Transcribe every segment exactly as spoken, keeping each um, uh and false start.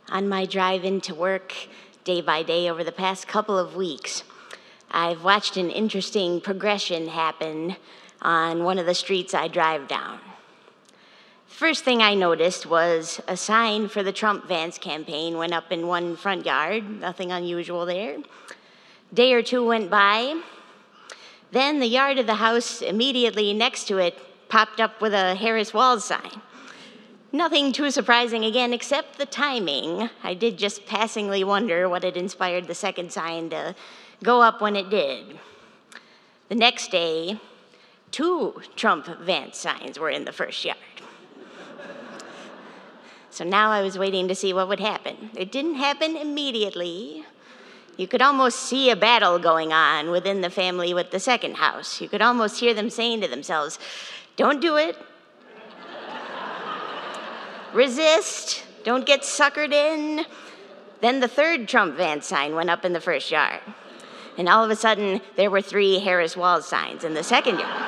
On my drive into work, day by day over the past couple of weeks, I've watched an interesting progression happen on one of the streets I drive down. First thing I noticed was a sign for the Trump Vance campaign went up in one front yard, nothing unusual there. Day or two went by. Then the yard of the house immediately next to it popped up with a Harris Walls sign. Nothing too surprising again, except the timing. I did just passingly wonder what had inspired the second sign to go up when it did. The next day, two Trump Vance signs were in the first yard. So now I was waiting to see what would happen. It didn't happen immediately. You could almost see a battle going on within the family with the second house. You could almost hear them saying to themselves, "Don't do it. Resist. Don't get suckered in." Then the third Trump Vance sign went up in the first yard. And all of a sudden, there were three Harris Walls signs in the second yard.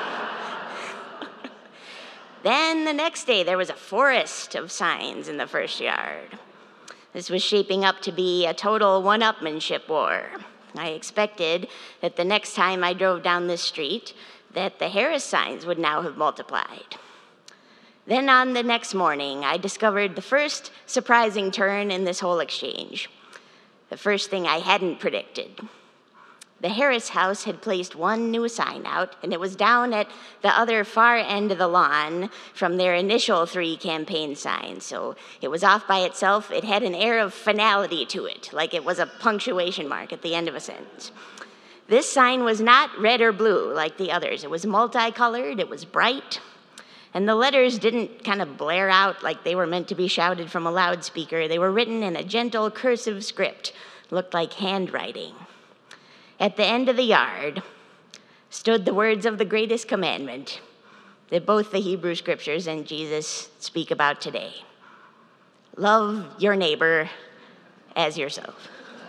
Then the next day, there was a forest of signs in the first yard. This was shaping up to be a total one-upmanship war. I expected that the next time I drove down this street, that the Harris signs would now have multiplied. Then on the next morning, I discovered the first surprising turn in this whole exchange. The first thing I hadn't predicted. The Harris house had placed one new sign out, and it was down at the other far end of the lawn from their initial three campaign signs. So it was off by itself. It had an air of finality to it, like it was a punctuation mark at the end of a sentence. This sign was not red or blue like the others. It was multicolored, it was bright, and the letters didn't kind of blare out like they were meant to be shouted from a loudspeaker. They were written in a gentle cursive script, looked like handwriting. At the end of the yard stood the words of the greatest commandment that both the Hebrew scriptures and Jesus speak about today. Love your neighbor as yourself.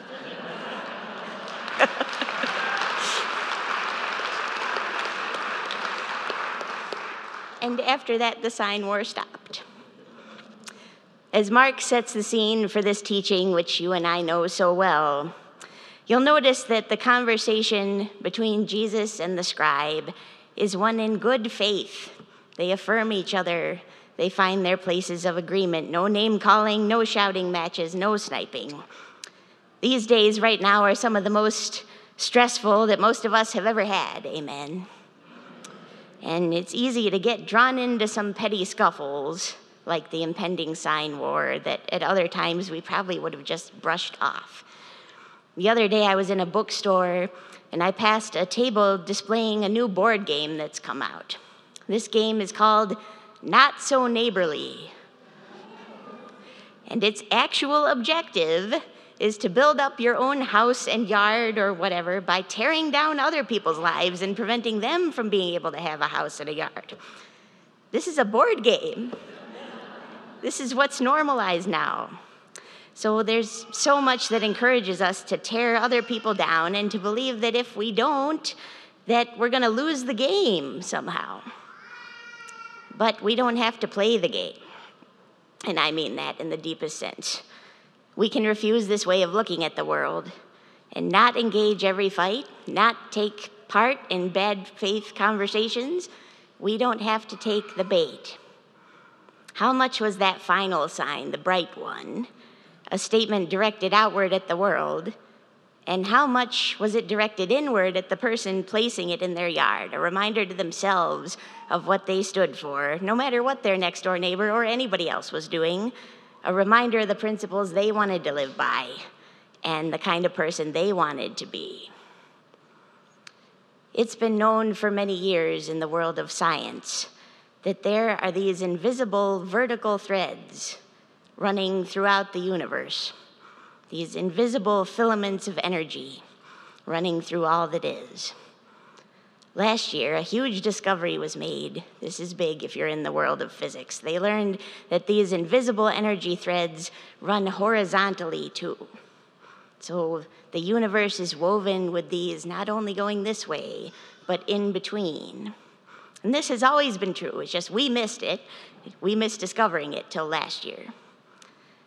And after that, the sign war stopped. As Mark sets the scene for this teaching, which you and I know so well, you'll notice that the conversation between Jesus and the scribe is one in good faith. They affirm each other. They find their places of agreement. No name-calling, no shouting matches, no sniping. These days, right now, are some of the most stressful that most of us have ever had. Amen. And it's easy to get drawn into some petty scuffles, like the impending sign war, that at other times we probably would have just brushed off. The other day I was in a bookstore and I passed a table displaying a new board game that's come out. This game is called Not So Neighborly. And its actual objective is to build up your own house and yard or whatever by tearing down other people's lives and preventing them from being able to have a house and a yard. This is a board game. This is what's normalized now. So there's so much that encourages us to tear other people down and to believe that if we don't, that we're going to lose the game somehow. But we don't have to play the game. And I mean that in the deepest sense. We can refuse this way of looking at the world and not engage every fight, not take part in bad faith conversations. We don't have to take the bait. How much was that final sign, the bright one, a statement directed outward at the world, and how much was it directed inward at the person placing it in their yard, a reminder to themselves of what they stood for, no matter what their next door neighbor or anybody else was doing, a reminder of the principles they wanted to live by and the kind of person they wanted to be. It's been known for many years in the world of science that there are these invisible vertical threads running throughout the universe, these invisible filaments of energy running through all that is. Last year, a huge discovery was made. This is big if you're in the world of physics. They learned that these invisible energy threads run horizontally too. So the universe is woven with these not only going this way, but in between. And this has always been true. It's just we missed it. We missed discovering it till last year.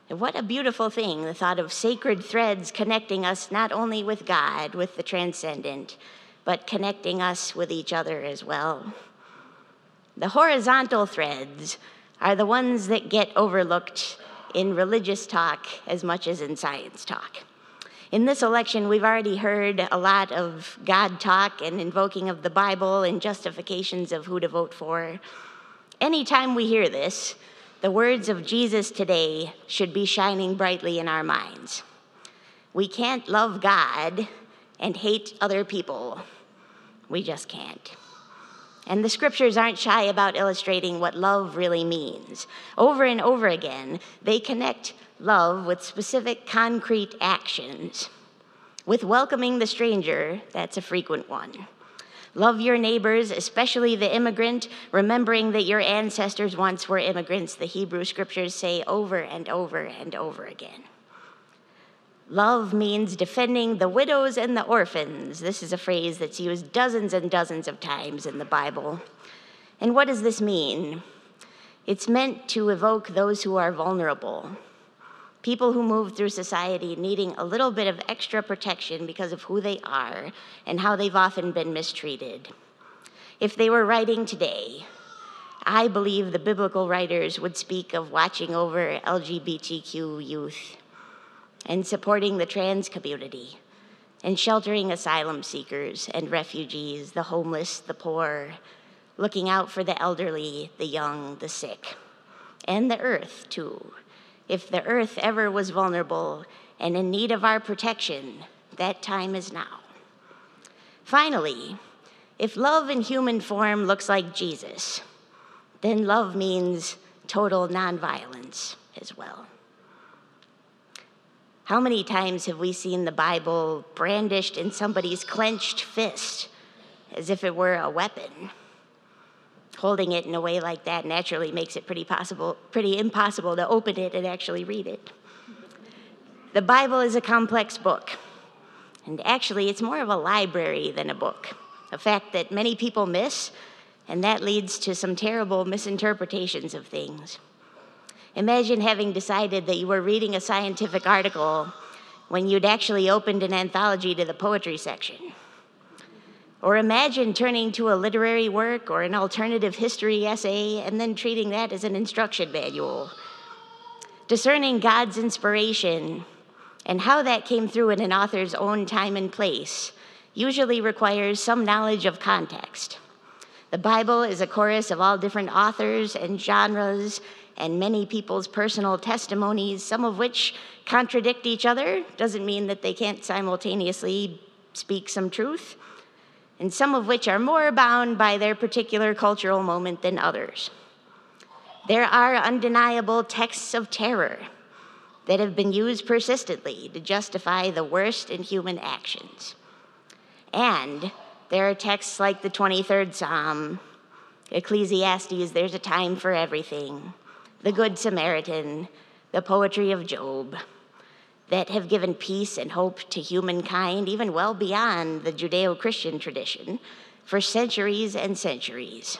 And what a beautiful thing, the thought of sacred threads connecting us not only with God, with the transcendent, but connecting us with each other as well. The horizontal threads are the ones that get overlooked in religious talk as much as in science talk. In this election, we've already heard a lot of God talk and invoking of the Bible and justifications of who to vote for. Anytime we hear this, the words of Jesus today should be shining brightly in our minds. We can't love God and hate other people. We just can't. And the scriptures aren't shy about illustrating what love really means. Over and over again, they connect love with specific concrete actions. With welcoming the stranger, that's a frequent one. Love your neighbors, especially the immigrant, remembering that your ancestors once were immigrants, the Hebrew scriptures say over and over and over again. Love means defending the widows and the orphans. This is a phrase that's used dozens and dozens of times in the Bible. And what does this mean? It's meant to evoke those who are vulnerable, people who move through society needing a little bit of extra protection because of who they are and how they've often been mistreated. If they were writing today, I believe the biblical writers would speak of watching over L G B T Q youth and supporting the trans community and sheltering asylum seekers and refugees, the homeless, the poor, looking out for the elderly, the young, the sick, and the earth too. If the earth ever was vulnerable and in need of our protection, that time is now. Finally, if love in human form looks like Jesus, then love means total nonviolence as well. How many times have we seen the Bible brandished in somebody's clenched fist as if it were a weapon? Holding it in a way like that naturally makes it pretty possible, pretty impossible to open it and actually read it. The Bible is a complex book, and actually it's more of a library than a book, a fact that many people miss, and that leads to some terrible misinterpretations of things. Imagine having decided that you were reading a scientific article when you'd actually opened an anthology to the poetry section. Or imagine turning to a literary work or an alternative history essay and then treating that as an instruction manual. Discerning God's inspiration and how that came through in an author's own time and place usually requires some knowledge of context. The Bible is a chorus of all different authors and genres and many people's personal testimonies, some of which contradict each other. Doesn't mean that they can't simultaneously speak some truth, and some of which are more bound by their particular cultural moment than others. There are undeniable texts of terror that have been used persistently to justify the worst in human actions. And there are texts like the twenty-third Psalm, Ecclesiastes, there's a time for everything, the Good Samaritan, the poetry of Job, that have given peace and hope to humankind, even well beyond the Judeo-Christian tradition, for centuries and centuries.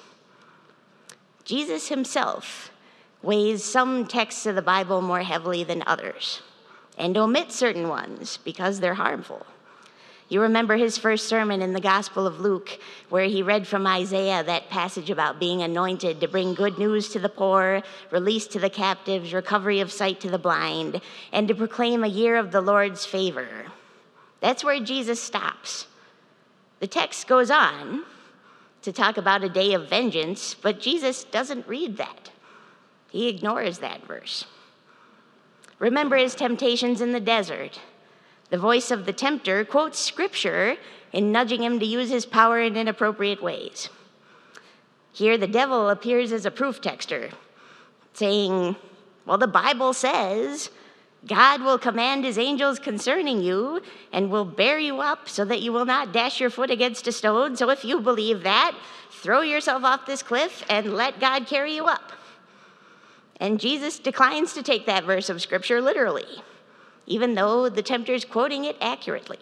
Jesus himself weighs some texts of the Bible more heavily than others, and omits certain ones because they're harmful. You remember his first sermon in the Gospel of Luke, where he read from Isaiah that passage about being anointed to bring good news to the poor, release to the captives, recovery of sight to the blind, and to proclaim a year of the Lord's favor. That's where Jesus stops. The text goes on to talk about a day of vengeance, but Jesus doesn't read that. He ignores that verse. Remember his temptations in the desert. The voice of the tempter quotes scripture in nudging him to use his power in inappropriate ways. Here, the devil appears as a proof texter, saying, well, the Bible says God will command his angels concerning you and will bear you up so that you will not dash your foot against a stone. So if you believe that, throw yourself off this cliff and let God carry you up. And Jesus declines to take that verse of scripture literally, even though the tempter is quoting it accurately.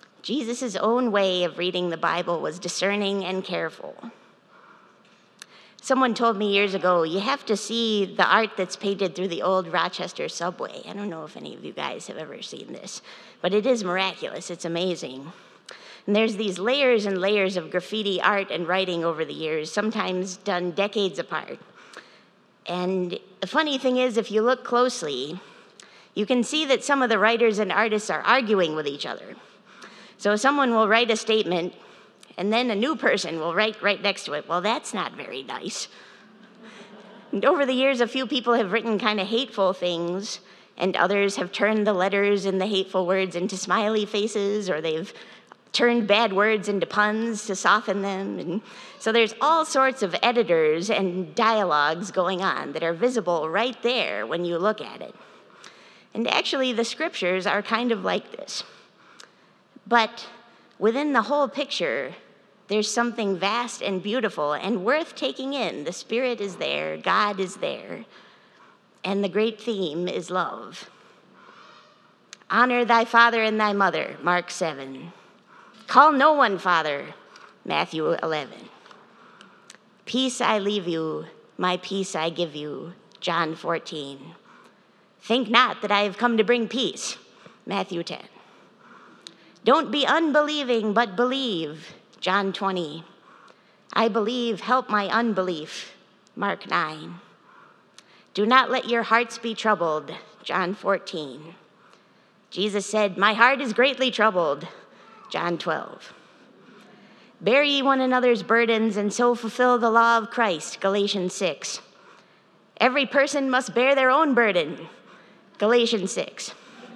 Jesus' own way of reading the Bible was discerning and careful. Someone told me years ago, you have to see the art that's painted through the old Rochester subway. I don't know if any of you guys have ever seen this, but it is miraculous. It's amazing. And there's these layers and layers of graffiti art and writing over the years, sometimes done decades apart. And the funny thing is, if you look closely, you can see that some of the writers and artists are arguing with each other. So someone will write a statement, and then a new person will write right next to it. Well, that's not very nice. And over the years, a few people have written kind of hateful things, and others have turned the letters and the hateful words into smiley faces, or they've turned bad words into puns to soften them. And so there's all sorts of editors and dialogues going on that are visible right there when you look at it. And actually, the scriptures are kind of like this. But within the whole picture, there's something vast and beautiful and worth taking in. The Spirit is there, God is there, and the great theme is love. Honor thy father and thy mother, Mark seven. Call no one father, Matthew eleven. Peace I leave you, my peace I give you, John fourteen. Think not that I have come to bring peace, Matthew ten. Don't be unbelieving, but believe, John twenty. I believe, help my unbelief, Mark nine. Do not let your hearts be troubled, John fourteen. Jesus said, my heart is greatly troubled, John twelve. Bear ye one another's burdens and so fulfill the law of Christ, Galatians six. Every person must bear their own burden, Galatians six.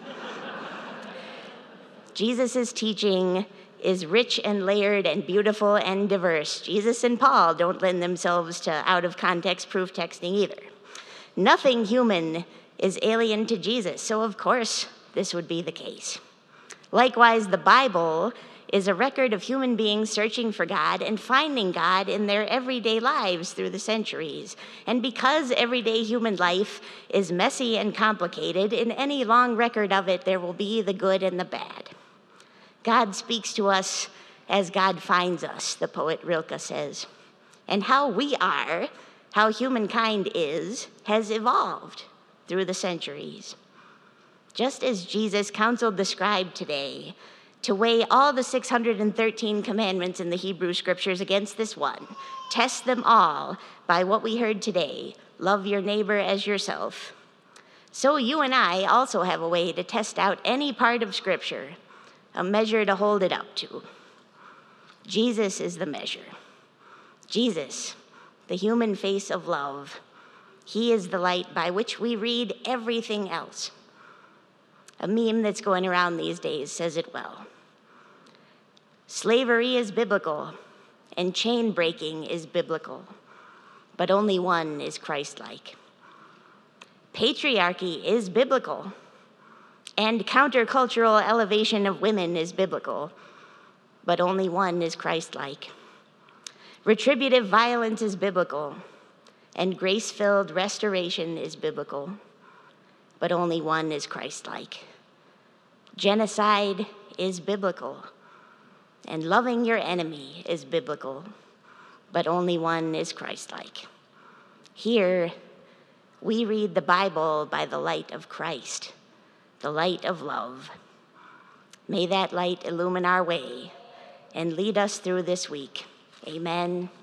Jesus' teaching is rich and layered and beautiful and diverse. Jesus and Paul don't lend themselves to out-of-context proof texting either. Nothing human is alien to Jesus, so of course this would be the case. Likewise, the Bible is a record of human beings searching for God and finding God in their everyday lives through the centuries. And because everyday human life is messy and complicated, in any long record of it, there will be the good and the bad. God speaks to us as God finds us, the poet Rilke says. And how we are, how humankind is, has evolved through the centuries. Just as Jesus counseled the scribe today to weigh all the six hundred thirteen commandments in the Hebrew scriptures against this one, test them all by what we heard today, love your neighbor as yourself. So you and I also have a way to test out any part of scripture, a measure to hold it up to. Jesus is the measure. Jesus, the human face of love. He is the light by which we read everything else. A meme that's going around these days says it well. Slavery is biblical, and chain breaking is biblical, but only one is Christ-like. Patriarchy is biblical, and countercultural elevation of women is biblical, but only one is Christ-like. Retributive violence is biblical, and grace-filled restoration is biblical, but only one is Christ-like. Genocide is biblical, and loving your enemy is biblical, but only one is Christ-like. Here, we read the Bible by the light of Christ, the light of love. May that light illumine our way and lead us through this week. Amen.